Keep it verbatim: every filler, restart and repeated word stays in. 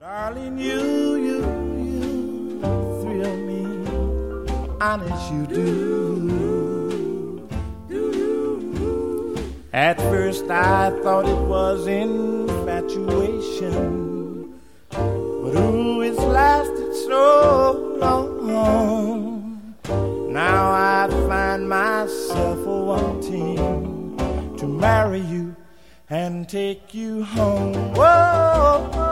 Darling, you, you, you thrill me, honest you do. At first I thought it was infatuation, but ooh, it's lasted so long. Now I find myself wanting to marry you and take you home. Whoa.